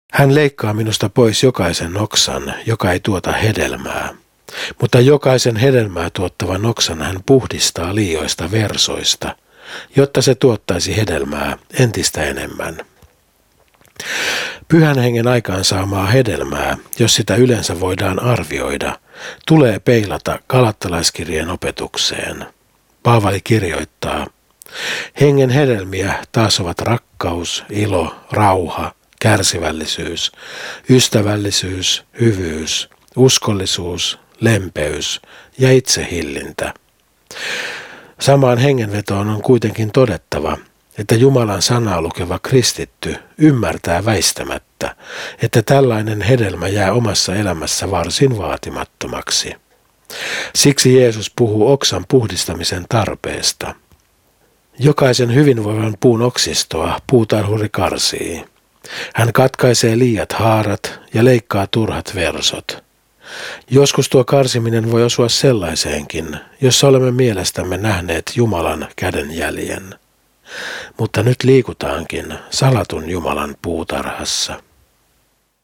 Hän leikkaa minusta pois jokaisen oksan, joka ei tuota hedelmää. Mutta jokaisen hedelmää tuottavan oksan hän puhdistaa liioista versoista, jotta se tuottaisi hedelmää entistä enemmän. Pyhän hengen aikaansaamaa hedelmää, jos sitä yleensä voidaan arvioida, tulee peilata Galattalaiskirjeen opetukseen. Paavali kirjoittaa, hengen hedelmiä taas ovat rakkaus, ilo, rauha, kärsivällisyys, ystävällisyys, hyvyys, uskollisuus, lempeys ja itsehillintä. Samaan hengenvetoon on kuitenkin todettava, että Jumalan sanaa lukeva kristitty ymmärtää väistämättä, että tällainen hedelmä jää omassa elämässä varsin vaatimattomaksi. Siksi Jeesus puhuu oksan puhdistamisen tarpeesta. Jokaisen hyvinvoivan puun oksistoa puutarhuri karsii. Hän katkaisee liiat haarat ja leikkaa turhat versot. Joskus tuo karsiminen voi osua sellaiseenkin, jossa olemme mielestämme nähneet Jumalan kädenjäljen. Mutta nyt liikutaankin salatun Jumalan puutarhassa.